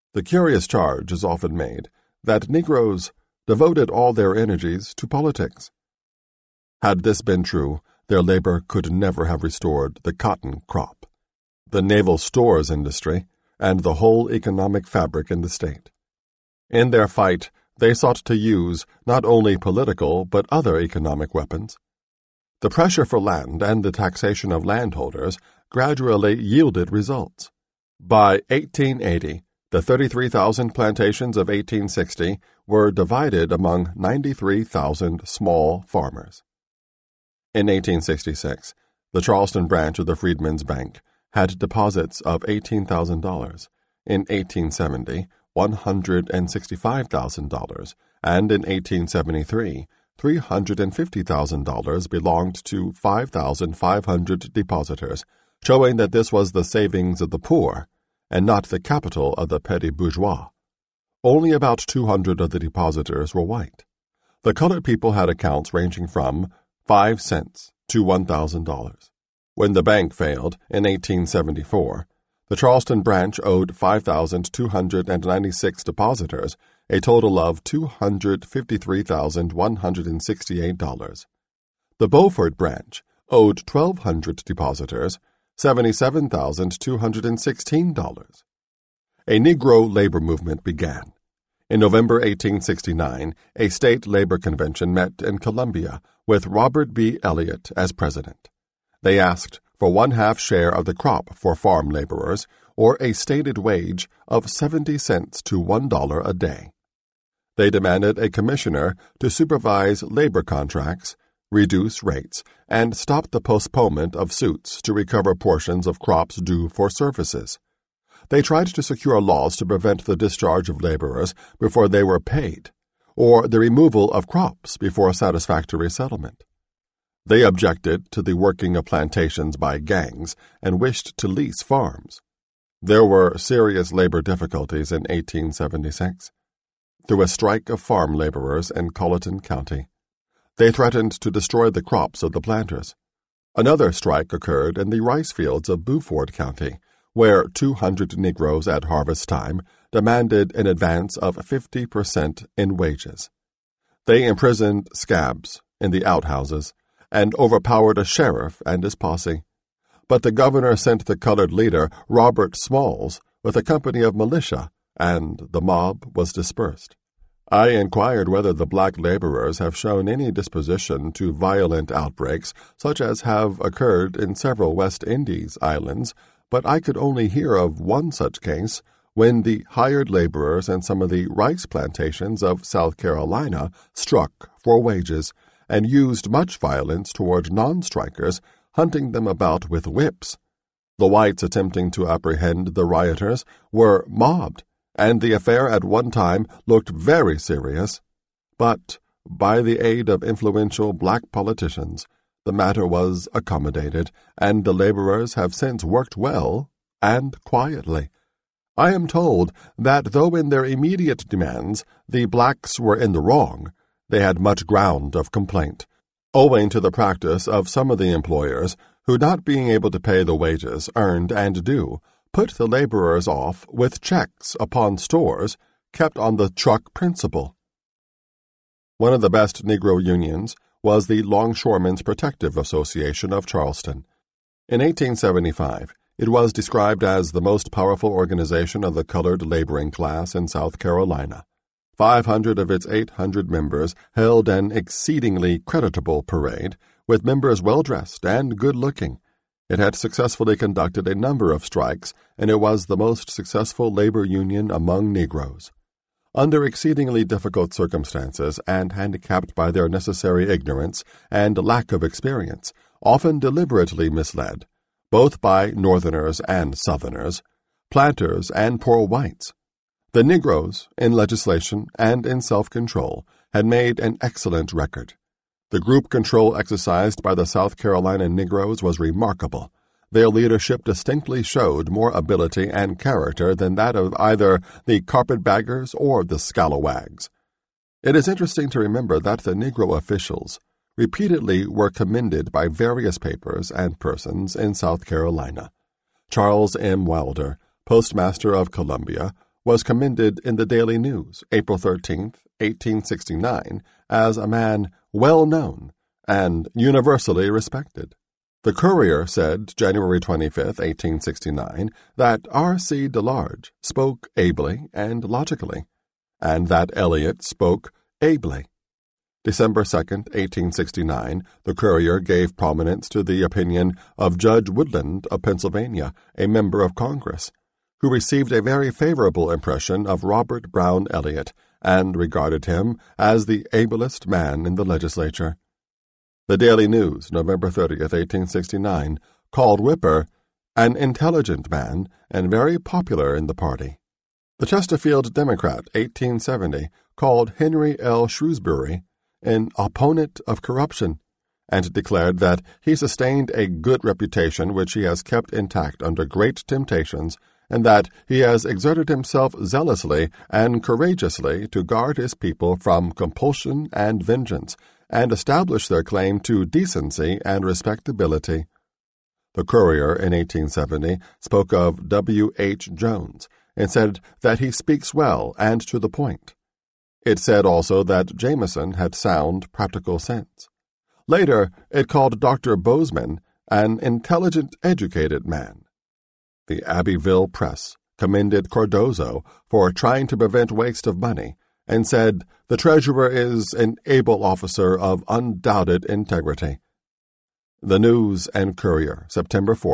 The curious charge is often made that Negroes devoted all their energies to politics. Had this been true, their labor could never have restored the cotton crop, the naval stores industry, and the whole economic fabric in the state. In their fight, they sought to use not only political but other economic weapons. The pressure for land and the taxation of landholders gradually yielded results. By 1880, the 33,000 plantations of 1860 were divided among 93,000 small farmers. In 1866, the Charleston branch of the Freedmen's Bank had deposits of $18,000. In 1870, $165,000, and in 1873, $350,000 belonged to 5,500 depositors, showing that this was the savings of the poor and not the capital of the petty bourgeois. Only about 200 of the depositors were white. The colored people had accounts ranging from 5 cents to $1,000. When the bank failed in 1874, the Charleston branch owed 5,296 depositors a total of $253,168. The Beaufort branch owed 1,200 depositors $77,216. A Negro labor movement began. In November 1869, a state labor convention met in Columbia with Robert B. Elliott as president. They asked for 1/2 share of the crop for farm laborers, or a stated wage of 70 cents to $1 a day. They demanded a commissioner to supervise labor contracts, reduce rates, and stop the postponement of suits to recover portions of crops due for services. They tried to secure laws to prevent the discharge of laborers before they were paid, or the removal of crops before satisfactory settlement. They objected to the working of plantations by gangs and wished to lease farms. There were serious labor difficulties in 1876. Through a strike of farm laborers in Colleton County, they threatened to destroy the crops of the planters. Another strike occurred in the rice fields of Beaufort County, where 200 Negroes at harvest time demanded an advance of 50% in wages. They imprisoned scabs in the outhouses and overpowered a sheriff and his posse. But the governor sent the colored leader, Robert Smalls, with a company of militia, and the mob was dispersed. I inquired whether the black laborers have shown any disposition to violent outbreaks, such as have occurred in several West Indies islands, but I could only hear of one such case when the hired laborers and some of the rice plantations of South Carolina struck for wages and used much violence toward non-strikers, hunting them about with whips. The whites attempting to apprehend the rioters were mobbed, and the affair at one time looked very serious. But, by the aid of influential black politicians, the matter was accommodated, and the laborers have since worked well and quietly. I am told that though in their immediate demands the blacks were in the wrong, they had much ground of complaint, owing to the practice of some of the employers who, not being able to pay the wages earned and due, put the laborers off with checks upon stores kept on the truck principle. One of the best Negro unions was the Longshoremen's Protective Association of Charleston. In 1875, it was described as the most powerful organization of the colored laboring class in South Carolina. 500 of its 800 members held an exceedingly creditable parade, with members well-dressed and good-looking. It had successfully conducted a number of strikes, and it was the most successful labor union among Negroes. Under exceedingly difficult circumstances and handicapped by their necessary ignorance and lack of experience, often deliberately misled, both by Northerners and Southerners, planters and poor whites, the Negroes, in legislation and in self-control, had made an excellent record. The group control exercised by the South Carolina Negroes was remarkable. Their leadership distinctly showed more ability and character than that of either the carpetbaggers or the scalawags. It is interesting to remember that the Negro officials repeatedly were commended by various papers and persons in South Carolina. Charles M. Wilder, postmaster of Columbia, was commended in the Daily News, April 13, 1869, as a man well known and universally respected. The Courier said January 25, 1869, that R.C. DeLarge spoke ably and logically, and that Eliot spoke ably. December 2, 1869, the Courier gave prominence to the opinion of Judge Woodland of Pennsylvania, a member of Congress, who received a very favorable impression of Robert Brown Eliot and regarded him as the ablest man in the legislature. The Daily News, November 30, 1869, called Whipper an intelligent man and very popular in the party. The Chesterfield Democrat, 1870, called Henry L. Shrewsbury an opponent of corruption, and declared that he sustained a good reputation which he has kept intact under great temptations, and that he has exerted himself zealously and courageously to guard his people from compulsion and vengeance, and establish their claim to decency and respectability. The Courier in 1870 spoke of W. H. Jones, and said that he speaks well and to the point. It said also that Jameson had sound, practical sense. Later, it called Dr. Bozeman an intelligent, educated man. The Abbeville Press commended Cardozo for trying to prevent waste of money, and said the treasurer is an able officer of undoubted integrity. The News and Courier, September 4,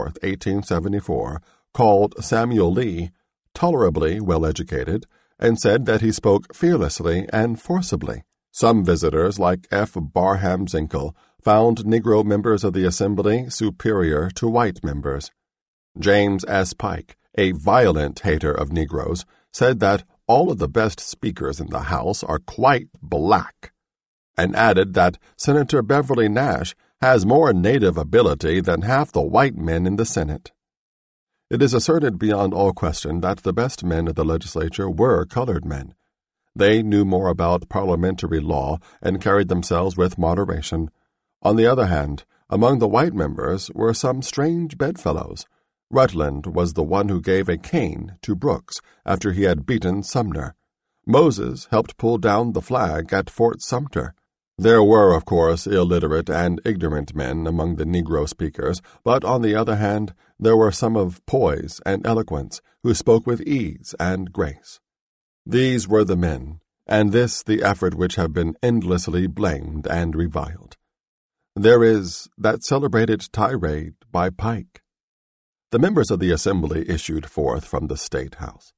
1874, called Samuel Lee tolerably well-educated, and said that he spoke fearlessly and forcibly. Some visitors, like F. Barham Zinkel, found Negro members of the Assembly superior to white members. James S. Pike, a violent hater of Negroes, said that all of the best speakers in the House are quite black, and added that Senator Beverly Nash has more native ability than half the white men in the Senate. It is asserted beyond all question that the best men of the legislature were colored men. They knew more about parliamentary law and carried themselves with moderation. On the other hand, among the white members were some strange bedfellows. Rutland was the one who gave a cane to Brooks after he had beaten Sumner. Moses helped pull down the flag at Fort Sumter. There were, of course, illiterate and ignorant men among the Negro speakers, but on the other hand, there were some of poise and eloquence who spoke with ease and grace. These were the men, and this the effort which have been endlessly blamed and reviled. There is that celebrated tirade by Pike. The members of the Assembly issued forth from the State House.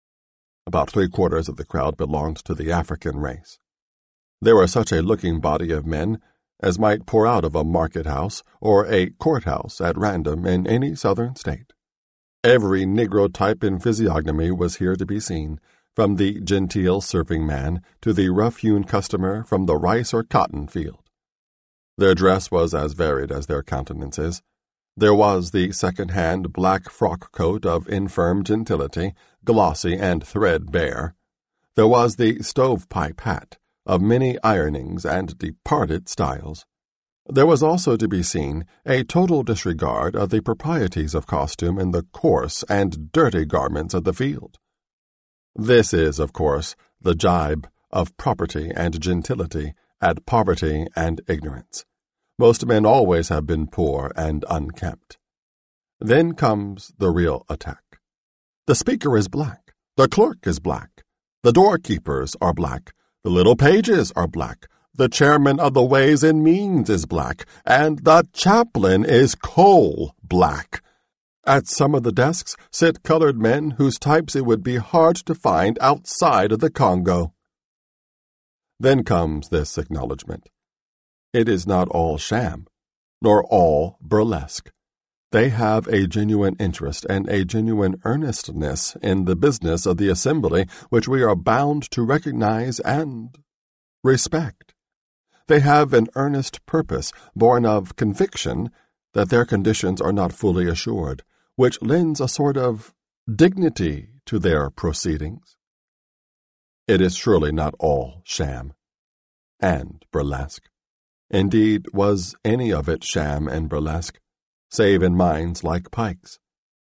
About 3/4 of the crowd belonged to the African race. There was such a looking body of men as might pour out of a market-house or a court-house at random in any southern state. Every Negro type in physiognomy was here to be seen, from the genteel serving-man to the rough-hewn customer from the rice or cotton field. Their dress was as varied as their countenances. There was the second-hand black frock-coat of infirm gentility, glossy and threadbare. There was the stovepipe hat, of many ironings and departed styles. There was also to be seen a total disregard of the proprieties of costume in the coarse and dirty garments of the field. This is, of course, the jibe of property and gentility at poverty and ignorance. Most men always have been poor and unkempt. Then comes the real attack. The speaker is black. The clerk is black. The doorkeepers are black. The little pages are black. The chairman of the Ways and Means is black. And the chaplain is coal black. At some of the desks sit colored men whose types it would be hard to find outside of the Congo. Then comes this acknowledgment. It is not all sham, nor all burlesque. They have a genuine interest and a genuine earnestness in the business of the Assembly which we are bound to recognize and respect. They have an earnest purpose, born of conviction that their conditions are not fully assured, which lends a sort of dignity to their proceedings. It is surely not all sham and burlesque. Indeed, was any of it sham and burlesque, save in minds like Pike's?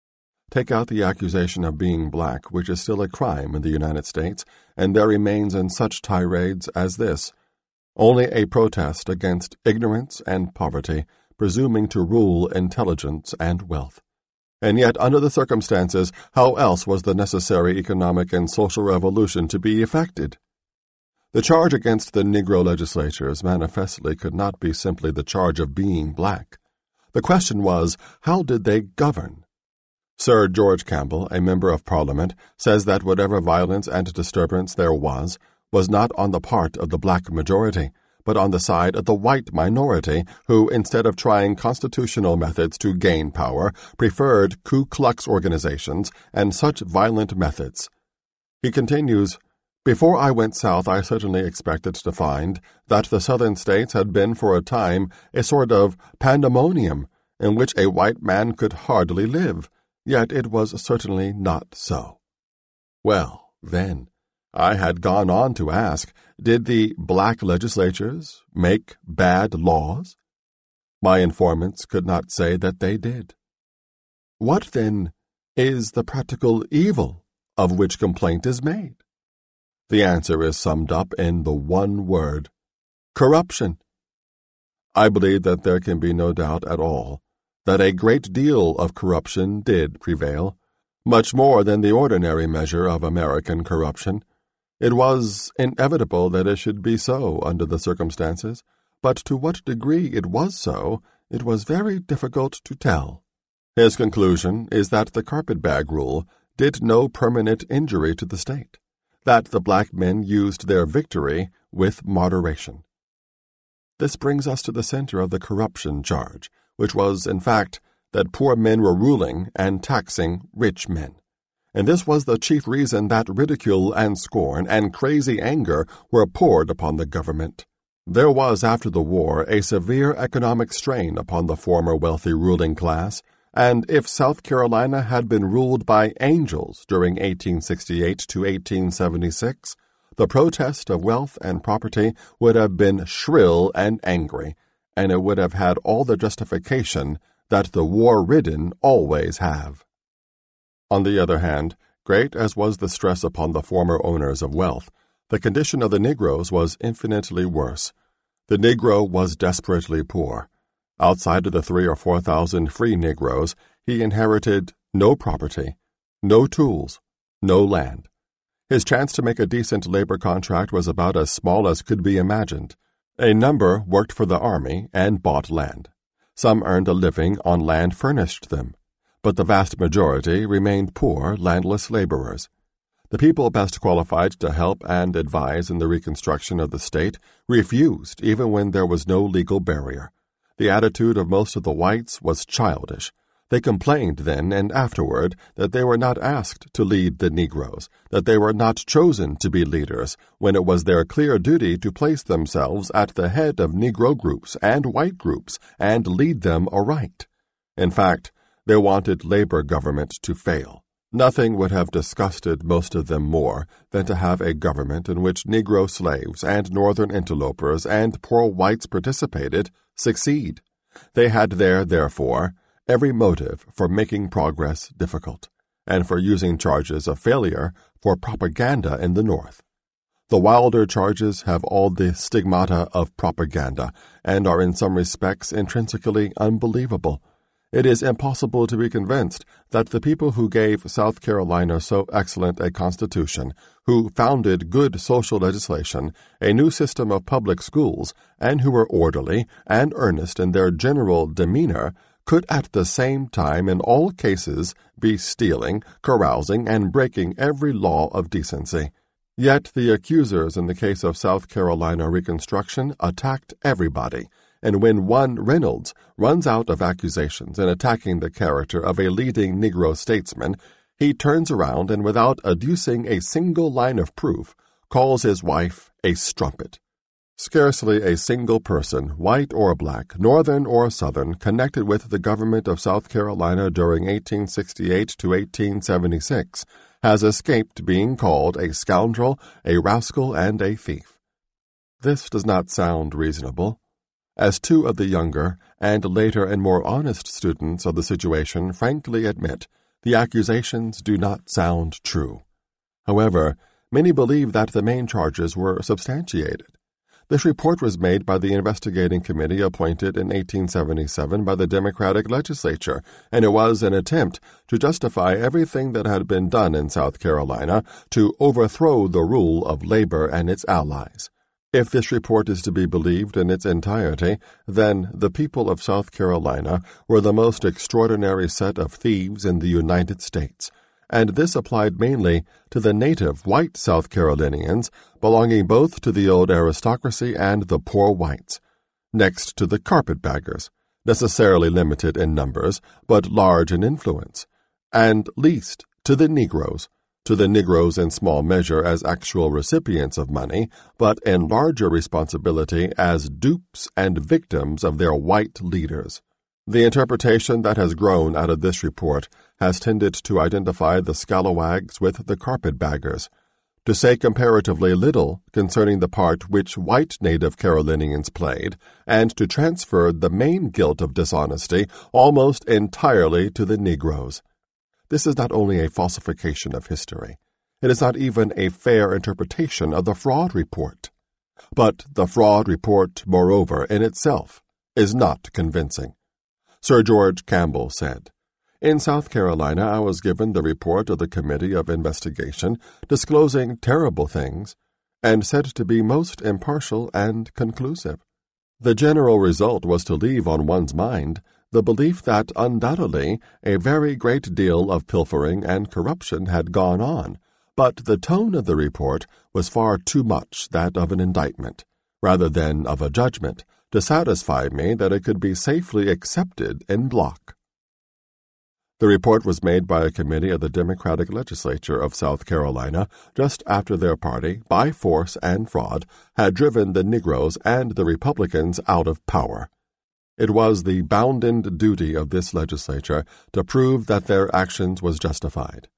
Take out the accusation of being black, which is still a crime in the United States, and there remains in such tirades as this: only a protest against ignorance and poverty, presuming to rule intelligence and wealth. And yet, under the circumstances, how else was the necessary economic and social revolution to be effected? The charge against the Negro legislatures manifestly could not be simply the charge of being black. The question was, how did they govern? Sir George Campbell, a member of Parliament, says that whatever violence and disturbance there was not on the part of the black majority, but on the side of the white minority, who, instead of trying constitutional methods to gain power, preferred Ku Klux organizations and such violent methods. He continues, "Before I went south, I certainly expected to find that the southern states had been for a time a sort of pandemonium in which a white man could hardly live, yet it was certainly not so." Well, then, I had gone on to ask, did the black legislatures make bad laws? My informants could not say that they did. What, then, is the practical evil of which complaint is made? The answer is summed up in the one word: corruption. I believe that there can be no doubt at all that a great deal of corruption did prevail, much more than the ordinary measure of American corruption. It was inevitable that it should be so under the circumstances, but to what degree it was so, it was very difficult to tell. His conclusion is that the carpetbag rule did no permanent injury to the state, that the black men used their victory with moderation. This brings us to the center of the corruption charge, which was, in fact, that poor men were ruling and taxing rich men. And this was the chief reason that ridicule and scorn and crazy anger were poured upon the government. There was, after the war, a severe economic strain upon the former wealthy ruling class, and if South Carolina had been ruled by angels during 1868 to 1876, the protest of wealth and property would have been shrill and angry, and it would have had all the justification that the war-ridden always have. On the other hand, great as was the stress upon the former owners of wealth, the condition of the Negroes was infinitely worse. The Negro was desperately poor. Outside of the 3,000 or 4,000 free Negroes, he inherited no property, no tools, no land. His chance to make a decent labor contract was about as small as could be imagined. A number worked for the army and bought land. Some earned a living on land furnished them, but the vast majority remained poor, landless laborers. The people best qualified to help and advise in the reconstruction of the state refused even when there was no legal barrier. The attitude of most of the whites was childish. They complained then and afterward that they were not asked to lead the Negroes, that they were not chosen to be leaders, when it was their clear duty to place themselves at the head of Negro groups and white groups and lead them aright. In fact, they wanted labor government to fail. Nothing would have disgusted most of them more than to have a government in which Negro slaves and northern interlopers and poor whites participated succeed. They had there, therefore, every motive for making progress difficult, and for using charges of failure for propaganda in the North. The Wilder charges have all the stigmata of propaganda and are in some respects intrinsically unbelievable. It is impossible to be convinced that the people who gave South Carolina so excellent a constitution, who founded good social legislation, a new system of public schools, and who were orderly and earnest in their general demeanor, could at the same time in all cases be stealing, carousing, and breaking every law of decency. Yet the accusers in the case of South Carolina Reconstruction attacked everybody, and when one Reynolds runs out of accusations in attacking the character of a leading Negro statesman, he turns around and without adducing a single line of proof, calls his wife a strumpet. Scarcely a single person, white or black, northern or southern, connected with the government of South Carolina during 1868 to 1876 has escaped being called a scoundrel, a rascal, and a thief. This does not sound reasonable. As two of the younger and later and more honest students of the situation frankly admit, The accusations do not sound true. However, many believe that the main charges were substantiated. This report was made by the investigating committee appointed in 1877 by the Democratic legislature, and it was an attempt to justify everything that had been done in South Carolina to overthrow the rule of labor and its allies. If this report is to be believed in its entirety, then the people of South Carolina were the most extraordinary set of thieves in the United States, and this applied mainly to the native white South Carolinians belonging both to the old aristocracy and the poor whites, next to the carpetbaggers, necessarily limited in numbers but large in influence, and least to the Negroes in small measure as actual recipients of money, but in larger responsibility as dupes and victims of their white leaders. The interpretation that has grown out of this report has tended to identify the scalawags with the carpetbaggers, to say comparatively little concerning the part which white native Carolinians played, and to transfer the main guilt of dishonesty almost entirely to the Negroes. This is not only a falsification of history, it is not even a fair interpretation of the fraud report. But the fraud report, moreover, in itself, is not convincing. Sir George Campbell said, "In South Carolina I was given the report of the Committee of Investigation disclosing terrible things, and said to be most impartial and conclusive. The general result was to leave on one's mind the belief that undoubtedly a very great deal of pilfering and corruption had gone on, but the tone of the report was far too much that of an indictment, rather than of a judgment, to satisfy me that it could be safely accepted en bloc." The report was made by a committee of the Democratic legislature of South Carolina just after their party, by force and fraud, had driven the Negroes and the Republicans out of power. It was the bounden duty of this legislature to prove that their actions was justified.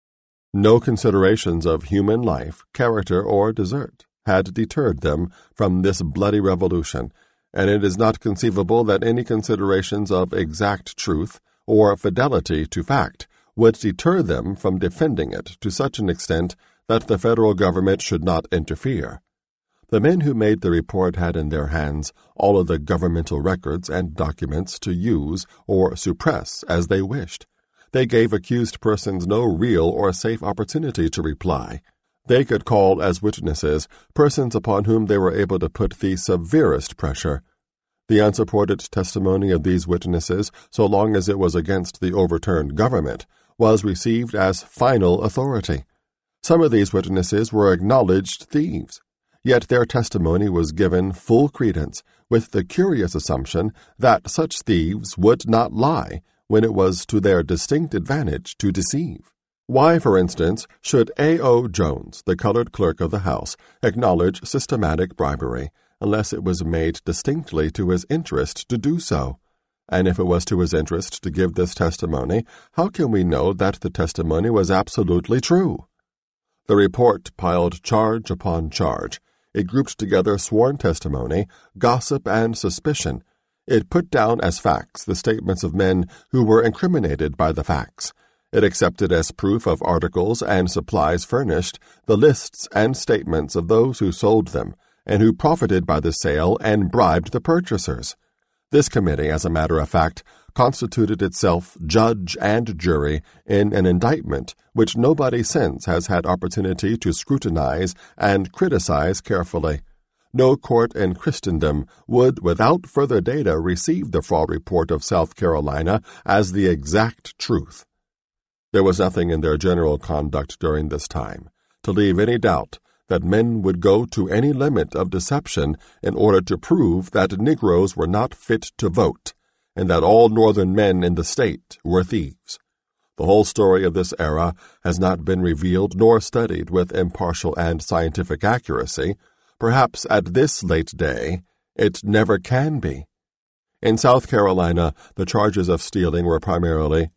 No considerations of human life, character, or desert had deterred them from this bloody revolution, and it is not conceivable that any considerations of exact truth or fidelity to fact would deter them from defending it to such an extent that the federal government should not interfere. The men who made the report had in their hands all of the governmental records and documents to use or suppress as they wished. They gave accused persons no real or safe opportunity to reply. They could call as witnesses persons upon whom they were able to put the severest pressure. The unsupported testimony of these witnesses, so long as it was against the overturned government, was received as final authority. Some of these witnesses were acknowledged thieves, yet their testimony was given full credence, with the curious assumption that such thieves would not lie when it was to their distinct advantage to deceive. Why, for instance, should A.O. Jones, the colored clerk of the House, acknowledge systematic bribery, unless it was made distinctly to his interest to do so? And if it was to his interest to give this testimony, how can we know that the testimony was absolutely true? The report piled charge upon charge. It grouped together sworn testimony, gossip, and suspicion. It put down as facts the statements of men who were incriminated by the facts. It accepted as proof of articles and supplies furnished the lists and statements of those who sold them, and who profited by the sale and bribed the purchasers. This committee, as a matter of fact, constituted itself judge and jury in an indictment which nobody since has had opportunity to scrutinize and criticize carefully. No court in Christendom would, without further data, receive the fraud report of South Carolina as the exact truth. There was nothing in their general conduct during this time to leave any doubt that men would go to any limit of deception in order to prove that Negroes were not fit to vote, and that all Northern men in the state were thieves. The whole story of this era has not been revealed nor studied with impartial and scientific accuracy. Perhaps at this late day it never can be. In South Carolina, the charges of stealing were primarily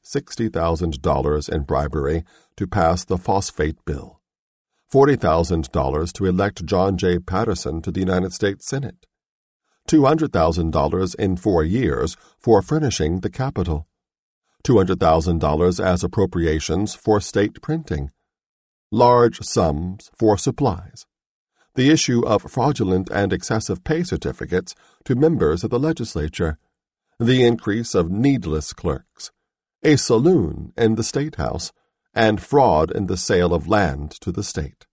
$60,000 in bribery to pass the phosphate bill, $40,000 to elect John J. Patterson to the United States Senate, $200,000 in 4 years for furnishing the Capitol, $200,000 as appropriations for state printing, large sums for supplies, the issue of fraudulent and excessive pay certificates to members of the legislature, the increase of needless clerks, a saloon in the State House, and fraud in the sale of land to the state.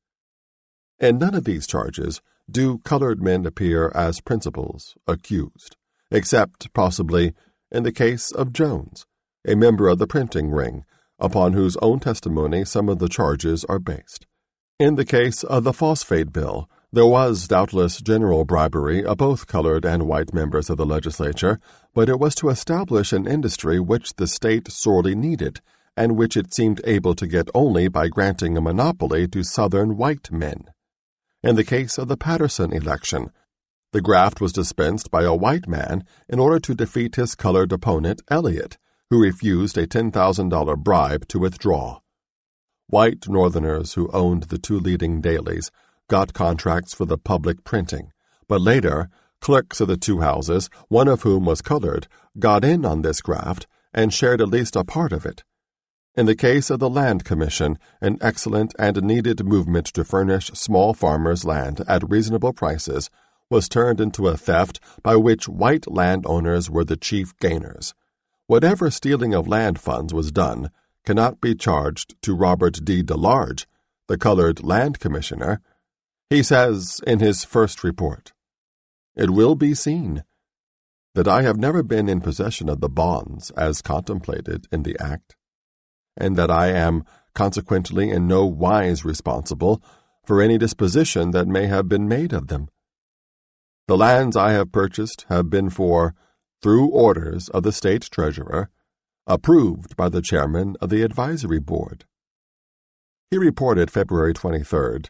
In none of these charges do colored men appear as principals accused, except, possibly, in the case of Jones, a member of the printing ring, upon whose own testimony some of the charges are based. In the case of the phosphate bill, there was doubtless general bribery of both colored and white members of the legislature, but it was to establish an industry which the state sorely needed, and which it seemed able to get only by granting a monopoly to Southern white men. In the case of the Patterson election, the graft was dispensed by a white man in order to defeat his colored opponent, Elliott, who refused a $10,000 bribe to withdraw. White Northerners who owned the two leading dailies got contracts for the public printing, but later, clerks of the two houses, one of whom was colored, got in on this graft and shared at least a part of it. In the case of the Land Commission, an excellent and needed movement to furnish small farmers land at reasonable prices was turned into a theft by which white landowners were the chief gainers. Whatever stealing of land funds was done cannot be charged to Robert D. DeLarge, the colored land commissioner. He says in his first report, "It will be seen that I have never been in possession of the bonds as contemplated in the act, and that I am consequently in no wise responsible for any disposition that may have been made of them. The lands I have purchased have been through orders of the State Treasurer, approved by the Chairman of the Advisory Board." He reported February 23,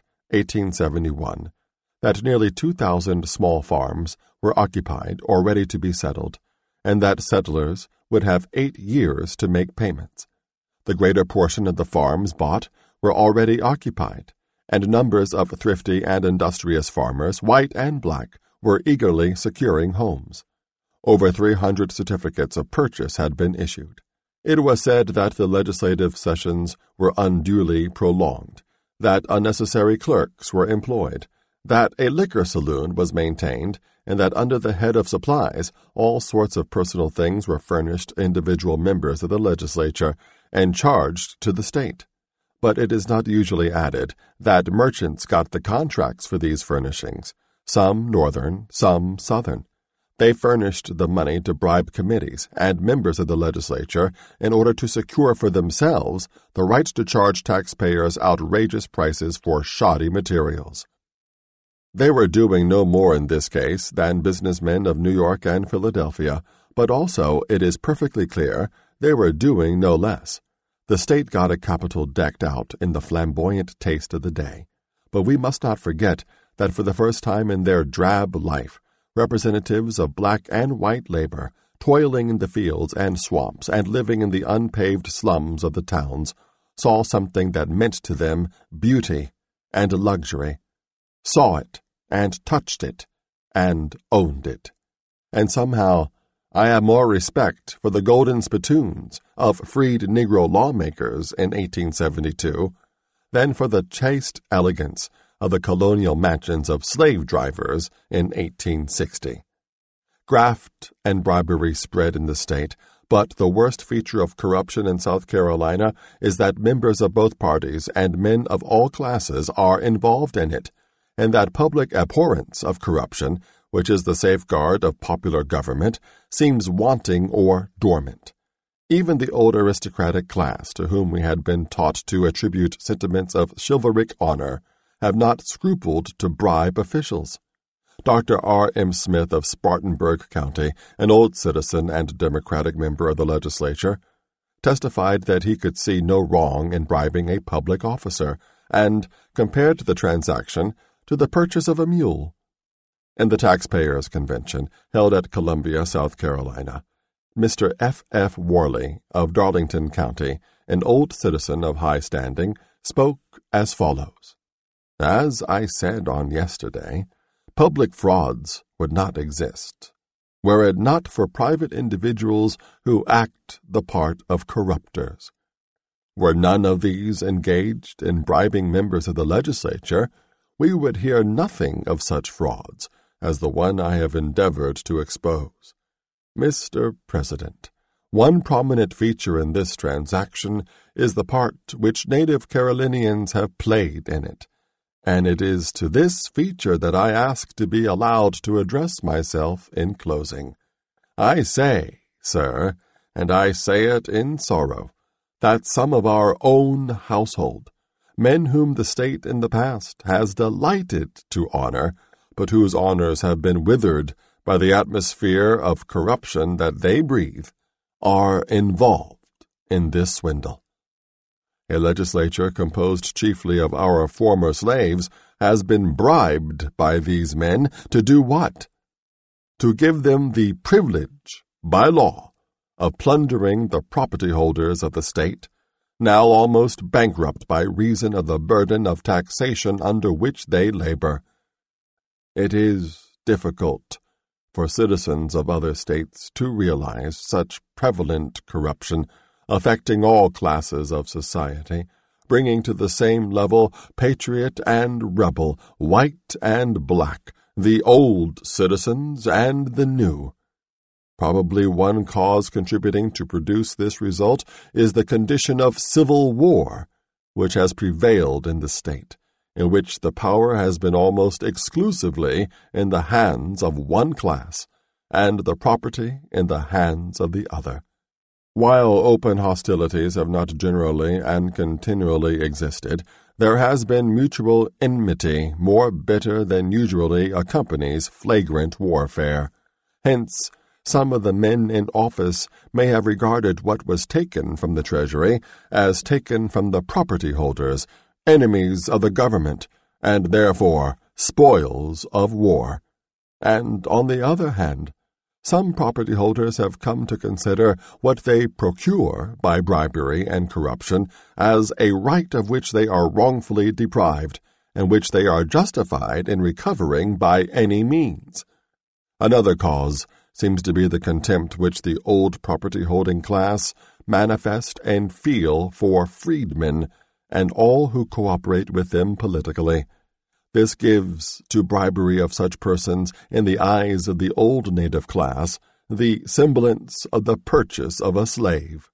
1871, that nearly 2,000 small farms were occupied or ready to be settled, and that settlers would have 8 years to make payments. The greater portion of the farms bought were already occupied, and numbers of thrifty and industrious farmers, white and black, were eagerly securing homes. Over 300 certificates of purchase had been issued. It was said that the legislative sessions were unduly prolonged, that unnecessary clerks were employed, that a liquor saloon was maintained, and that under the head of supplies all sorts of personal things were furnished individual members of the legislature and charged to the state. But it is not usually added that merchants got the contracts for these furnishings, some Northern, some Southern. They furnished the money to bribe committees and members of the legislature in order to secure for themselves the right to charge taxpayers outrageous prices for shoddy materials. They were doing no more in this case than businessmen of New York and Philadelphia, but also, it is perfectly clear, they were doing no less. The state got a capital decked out in the flamboyant taste of the day, but we must not forget that for the first time in their drab life, representatives of black and white labor, toiling in the fields and swamps and living in the unpaved slums of the towns, saw something that meant to them beauty and luxury, saw it and touched it and owned it. And somehow I have more respect for the golden spittoons of freed Negro lawmakers in 1872 than for the chaste elegance of the colonial mansions of slave drivers in 1860. Graft and bribery spread in the state, but the worst feature of corruption in South Carolina is that members of both parties and men of all classes are involved in it, and that public abhorrence of corruption, which is the safeguard of popular government, seems wanting or dormant. Even the old aristocratic class, to whom we had been taught to attribute sentiments of chivalric honor, have not scrupled to bribe officials. Dr. R. M. Smith of Spartanburg County, an old citizen and Democratic member of the legislature, testified that he could see no wrong in bribing a public officer, and compared the transaction to the purchase of a mule. In the Taxpayers' Convention, held at Columbia, South Carolina, Mr. F. F. Worley of Darlington County, an old citizen of high standing, spoke as follows. "As I said on yesterday, public frauds would not exist. were it not for private individuals who act the part of corrupters. Were none of these engaged in bribing members of the legislature, we would hear nothing of such frauds as the one I have endeavored to expose. Mr. President, one prominent feature in this transaction is the part which native Carolinians have played in it, and it is to this feature that I ask to be allowed to address myself in closing. I say, sir, and I say it in sorrow, that some of our own household, men whom the state in the past has delighted to honor, but whose honors have been withered by the atmosphere of corruption that they breathe, are involved in this swindle. A legislature composed chiefly of our former slaves has been bribed by these men to do what? To give them the privilege, by law, of plundering the property holders of the state, now almost bankrupt by reason of the burden of taxation under which they labor. It is difficult for citizens of other states to realize such prevalent corruption affecting all classes of society, bringing to the same level patriot and rebel, white and black, the old citizens and the new. Probably one cause contributing to produce this result is the condition of civil war which has prevailed in the state, in which the power has been almost exclusively in the hands of one class, and the property in the hands of the other. While open hostilities have not generally and continually existed, there has been mutual enmity more bitter than usually accompanies flagrant warfare. Hence, some of the men in office may have regarded what was taken from the treasury as taken from the property holders, enemies of the government, and therefore spoils of war. And on the other hand, some property holders have come to consider what they procure by bribery and corruption as a right of which they are wrongfully deprived, and which they are justified in recovering by any means. Another cause seems to be the contempt which the old property-holding class manifest and feel for freedmen and all who cooperate with them politically. This gives to bribery of such persons, in the eyes of the old native class, the semblance of the purchase of a slave.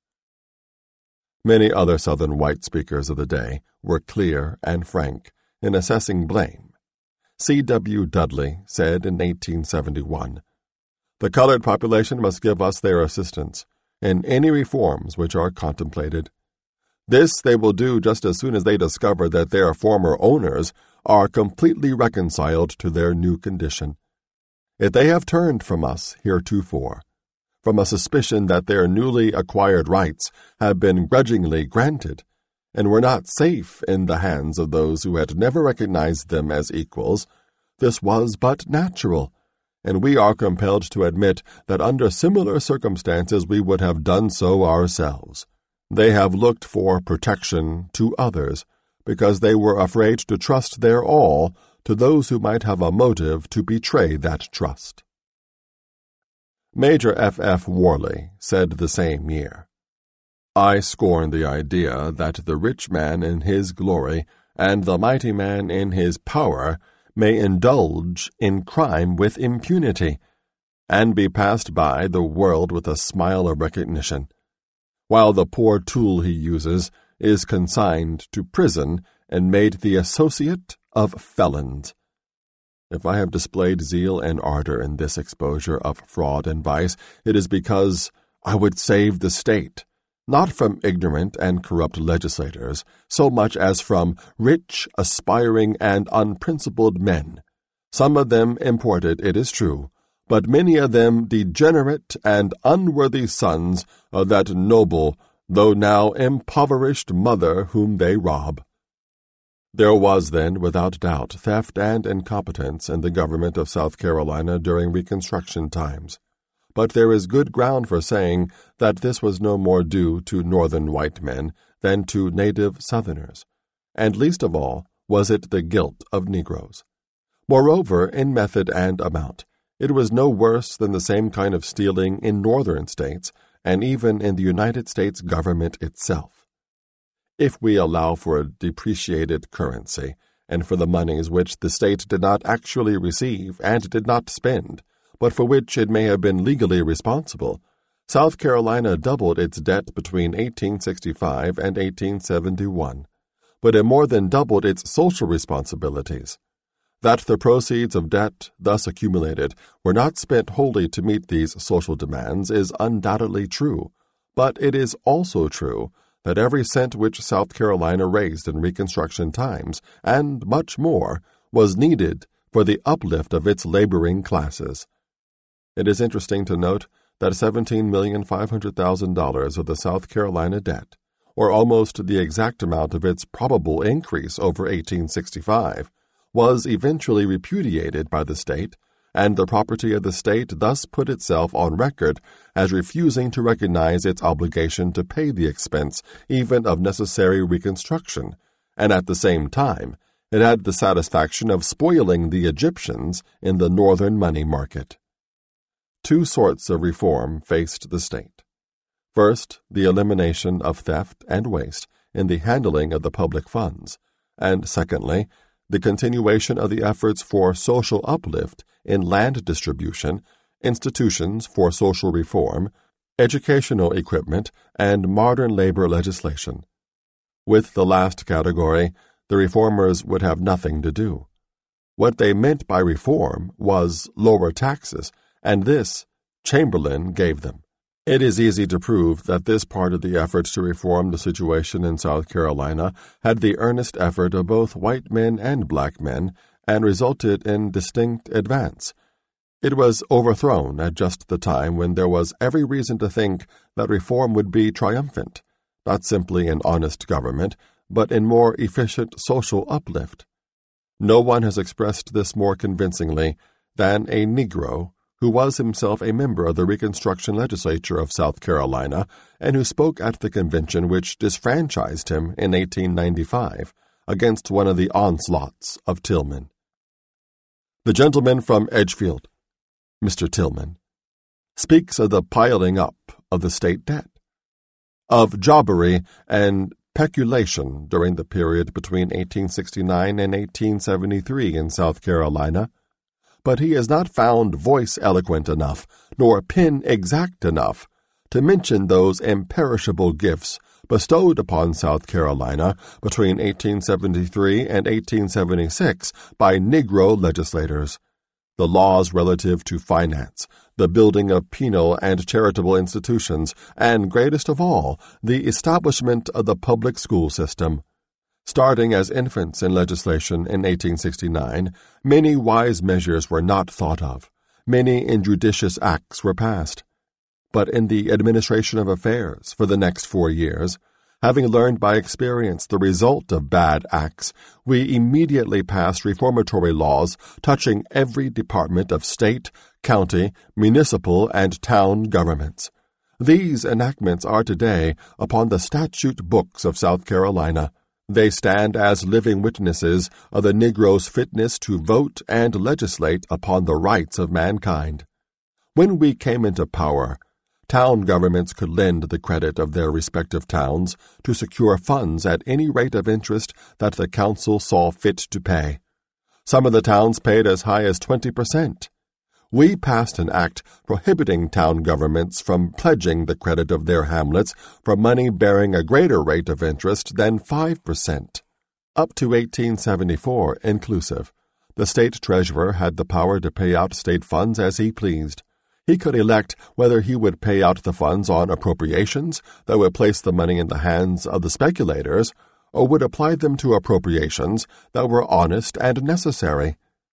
Many other Southern white speakers of the day were clear and frank in assessing blame. C.W. Dudley said in 1871, "The colored population must give us their assistance in any reforms which are contemplated. This they will do just as soon as they discover that their former owners are completely reconciled to their new condition. If they have turned from us heretofore, from a suspicion that their newly acquired rights have been grudgingly granted, and were not safe in the hands of those who had never recognized them as equals, this was but natural, and we are compelled to admit that under similar circumstances we would have done so ourselves. They have looked for protection to others, because they were afraid to trust their all to those who might have a motive to betray that trust." Major F. Worley said the same year, "I scorn the idea that the rich man in his glory and the mighty man in his power may indulge in crime with impunity, and be passed by the world with a smile of recognition, while the poor tool he uses is consigned to prison and made the associate of felons. If I have displayed zeal and ardor in this exposure of fraud and vice, it is because I would save the state, not from ignorant and corrupt legislators, so much as from rich, aspiring, and unprincipled men, some of them imported, it is true, but many of them degenerate and unworthy sons of that noble, though now impoverished mother whom they rob." There was then, without doubt, theft and incompetence in the government of South Carolina during Reconstruction times, but there is good ground for saying that this was no more due to Northern white men than to native Southerners, and least of all was it the guilt of Negroes. Moreover, in method and amount, It was no worse than the same kind of stealing in northern states and even in the United States government itself. If we allow for a depreciated currency, and for the monies which the state did not actually receive and did not spend, but for which it may have been legally responsible, South Carolina doubled its debt between 1865 and 1871, but it more than doubled its social responsibilities. That the proceeds of debt thus accumulated were not spent wholly to meet these social demands is undoubtedly true, but it is also true that every cent which South Carolina raised in Reconstruction times, and much more, was needed for the uplift of its laboring classes. It is interesting to note that $17,500,000 of the South Carolina debt, or almost the exact amount of its probable increase over 1865, was eventually repudiated by the state, and the property of the state thus put itself on record as refusing to recognize its obligation to pay the expense even of necessary reconstruction, and at the same time it had the satisfaction of spoiling the Egyptians in the northern money market. Two sorts of reform faced the state. First, the elimination of theft and waste in the handling of the public funds, and secondly, the continuation of the efforts for social uplift in land distribution, institutions for social reform, educational equipment, and modern labor legislation. With the last category, the reformers would have nothing to do. What they meant by reform was lower taxes, and this Chamberlain gave them. It is easy to prove that this part of the effort to reform the situation in South Carolina had the earnest effort of both white men and black men and resulted in distinct advance. It was overthrown at just the time when there was every reason to think that reform would be triumphant, not simply in honest government, but in more efficient social uplift. No one has expressed this more convincingly than a Negro who was himself a member of the Reconstruction Legislature of South Carolina and who spoke at the convention which disfranchised him in 1895 against one of the onslaughts of Tillman. The gentleman from Edgefield, Mr. Tillman, speaks of the piling up of the state debt, of jobbery and peculation during the period between 1869 and 1873 in South Carolina, but he has not found voice eloquent enough, nor pen exact enough, to mention those imperishable gifts bestowed upon South Carolina between 1873 and 1876 by Negro legislators. The laws relative to finance, the building of penal and charitable institutions, and, greatest of all, the establishment of the public school system. Starting as infants in legislation in 1869, many wise measures were not thought of, many injudicious acts were passed. But in the administration of affairs for the next 4 years, having learned by experience the result of bad acts, we immediately passed reformatory laws touching every department of state, county, municipal, and town governments. These enactments are today upon the statute books of South Carolina. They stand as living witnesses of the Negro's fitness to vote and legislate upon the rights of mankind. When we came into power, town governments could lend the credit of their respective towns to secure funds at any rate of interest that the council saw fit to pay. Some of the towns paid as high as 20%. We passed an act prohibiting town governments from pledging the credit of their hamlets for money bearing a greater rate of interest than 5%. Up to 1874 inclusive, the state treasurer had the power to pay out state funds as he pleased. He could elect whether he would pay out the funds on appropriations that would place the money in the hands of the speculators, or would apply them to appropriations that were honest and necessary.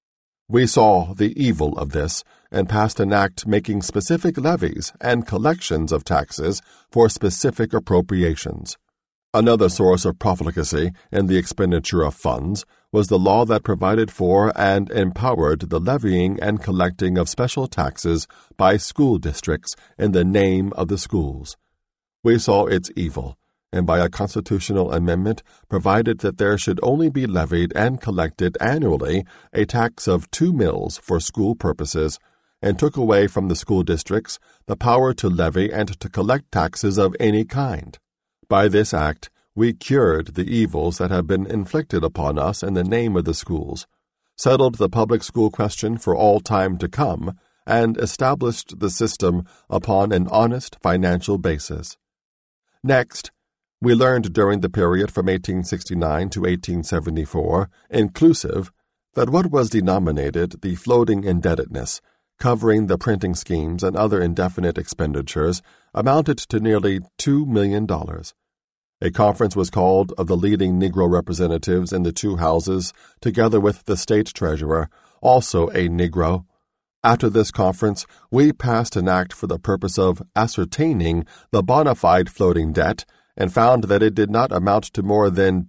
We saw the evil of this and passed an act making specific levies and collections of taxes for specific appropriations. Another source of profligacy in the expenditure of funds was the law that provided for and empowered the levying and collecting of special taxes by school districts in the name of the schools. We saw its evil, and by a constitutional amendment provided that there should only be levied and collected annually a tax of 2 mills for school purposes, and took away from the school districts the power to levy and to collect taxes of any kind. By this act, we cured the evils that have been inflicted upon us in the name of the schools, settled the public school question for all time to come, and established the system upon an honest financial basis. Next, we learned during the period from 1869 to 1874, inclusive, that what was denominated the floating indebtedness, covering the printing schemes and other indefinite expenditures, amounted to nearly $2 million. A conference was called of the leading Negro representatives in the two houses, together with the state treasurer, also a Negro. After this conference, we passed an act for the purpose of ascertaining the bona fide floating debt, and found that it did not amount to more than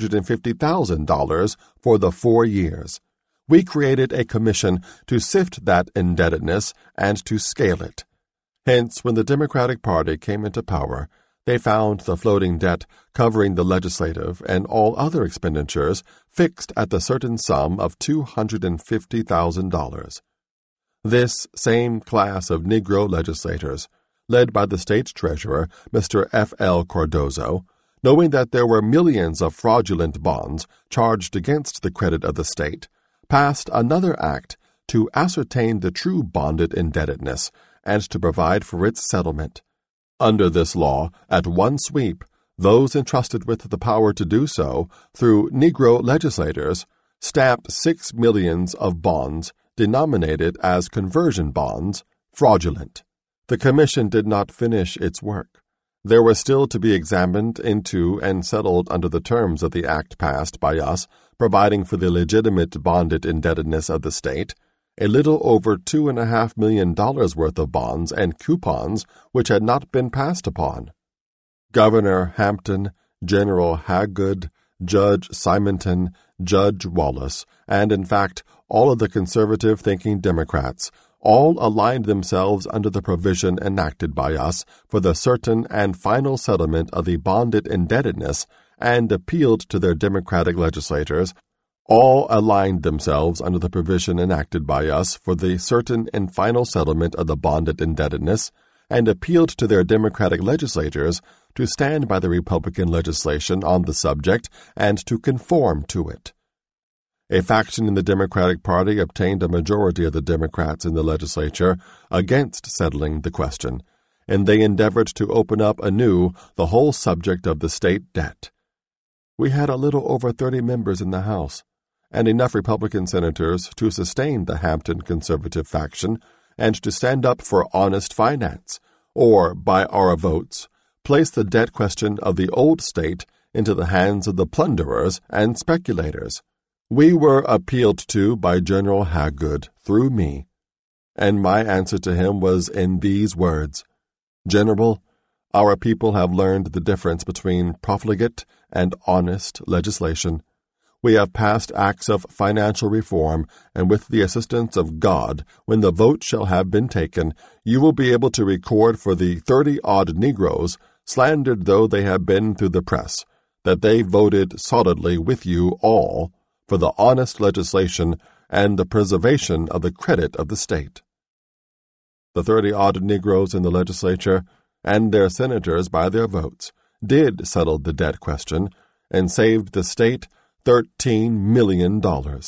$250,000 for the 4 years. We created a commission to sift that indebtedness and to scale it. Hence, when the Democratic Party came into power, they found the floating debt covering the legislative and all other expenditures fixed at the certain sum of $250,000. This same class of Negro legislators, led by the state treasurer, Mr. F.L. Cardozo, knowing that there were millions of fraudulent bonds charged against the credit of the state, passed another act to ascertain the true bonded indebtedness and to provide for its settlement. Under this law, at one sweep, those entrusted with the power to do so, through Negro legislators, stamped 6 millions of bonds denominated as conversion bonds, fraudulent. The commission did not finish its work. There was still to be examined into and settled under the terms of the act passed by us, providing for the legitimate bonded indebtedness of the state, a little over $2.5 million worth of bonds and coupons which had not been passed upon. Governor Hampton, General Hagood, Judge Simonton, Judge Wallace, and in fact all of the conservative-thinking Democrats all aligned themselves under the provision enacted by us for the certain and final settlement of the bonded indebtedness and appealed to their Democratic legislators. All aligned themselves under the provision enacted by us for the certain and final settlement of the bonded indebtedness and appealed to their Democratic legislators to stand by the Republican legislation on the subject and to conform to it. A faction in the Democratic Party obtained a majority of the Democrats in the legislature against settling the question, and they endeavored to open up anew the whole subject of the state debt. We had a little over 30 members in the House, and enough Republican senators to sustain the Hampton conservative faction and to stand up for honest finance, or, by our votes, place the debt question of the old state into the hands of the plunderers and speculators. We were appealed to by General Hagood through me, and my answer to him was in these words: General, our people have learned the difference between profligate and honest legislation. We have passed acts of financial reform, and with the assistance of God, when the vote shall have been taken, you will be able to record for the 30-odd Negroes, slandered though they have been through the press, that they voted solidly with you all for the honest legislation and the preservation of the credit of the state. The 30-odd Negroes in the legislature, and their senators by their votes, did settle the debt question and saved the state $13 million.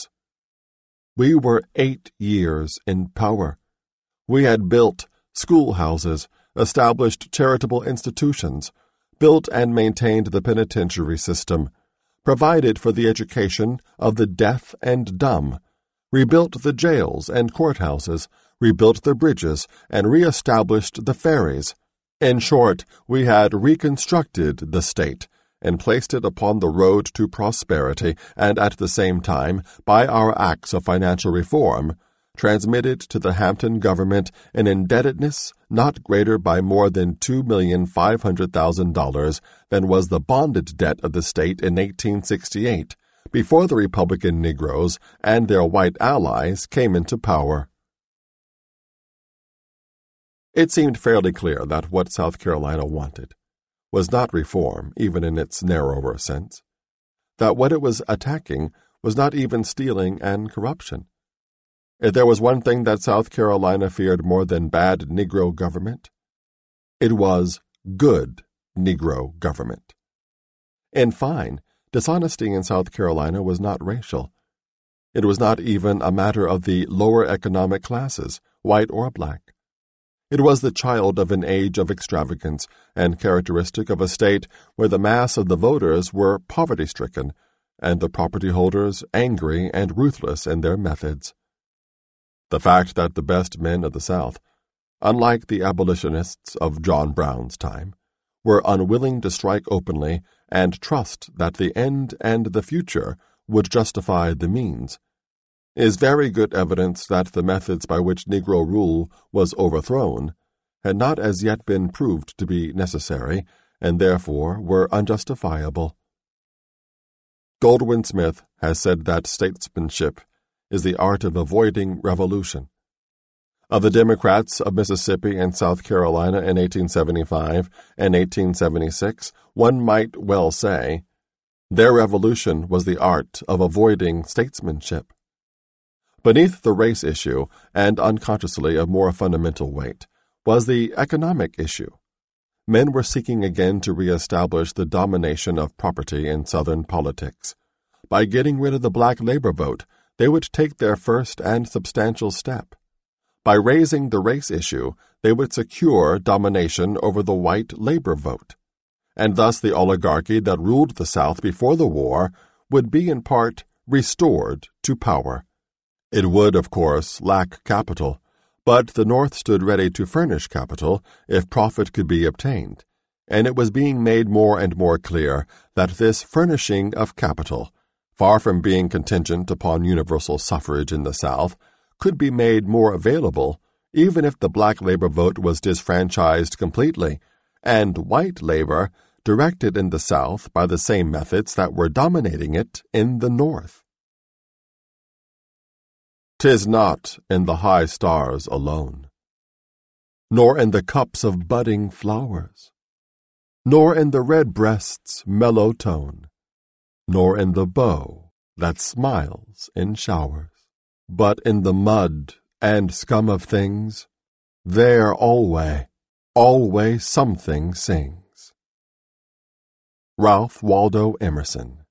We were 8 years in power. We had built schoolhouses, established charitable institutions, built and maintained the penitentiary system, provided for the education of the deaf and dumb, rebuilt the jails and courthouses, rebuilt the bridges, and reestablished the ferries. In short, we had reconstructed the state and placed it upon the road to prosperity, and at the same time, by our acts of financial reform, transmitted to the Hampton government an indebtedness not greater by more than $2,500,000 than was the bonded debt of the state in 1868, before the Republican Negroes and their white allies came into power. It seemed fairly clear that what South Carolina wanted was not reform, even in its narrower sense, that what it was attacking was not even stealing and corruption. If there was one thing that South Carolina feared more than bad Negro government, it was good Negro government. In fine, dishonesty in South Carolina was not racial. It was not even a matter of the lower economic classes, white or black. It was the child of an age of extravagance and characteristic of a state where the mass of the voters were poverty-stricken and the property holders angry and ruthless in their methods. The fact that the best men of the South, unlike the abolitionists of John Brown's time, were unwilling to strike openly and trust that the end and the future would justify the means, is very good evidence that the methods by which Negro rule was overthrown had not as yet been proved to be necessary, and therefore were unjustifiable. Goldwin Smith has said that statesmanship is the art of avoiding revolution. Of the Democrats of Mississippi and South Carolina in 1875 and 1876, one might well say, their revolution was the art of avoiding statesmanship. Beneath the race issue, and unconsciously of more fundamental weight, was the economic issue. Men were seeking again to reestablish the domination of property in Southern politics. By getting rid of the black labor vote, they would take their first and substantial step. By raising the race issue, they would secure domination over the white labor vote, and thus the oligarchy that ruled the South before the war would be in part restored to power. It would, of course, lack capital, but the North stood ready to furnish capital if profit could be obtained, and it was being made more and more clear that this furnishing of capital, far from being contingent upon universal suffrage in the South, could be made more available even if the black labor vote was disfranchised completely, and white labor directed in the South by the same methods that were dominating it in the North. "'Tis not in the high stars alone, nor in the cups of budding flowers, nor in the red breast's mellow tone, nor in the bow that smiles in showers, but in the mud and scum of things, there alway something sings." Ralph Waldo Emerson.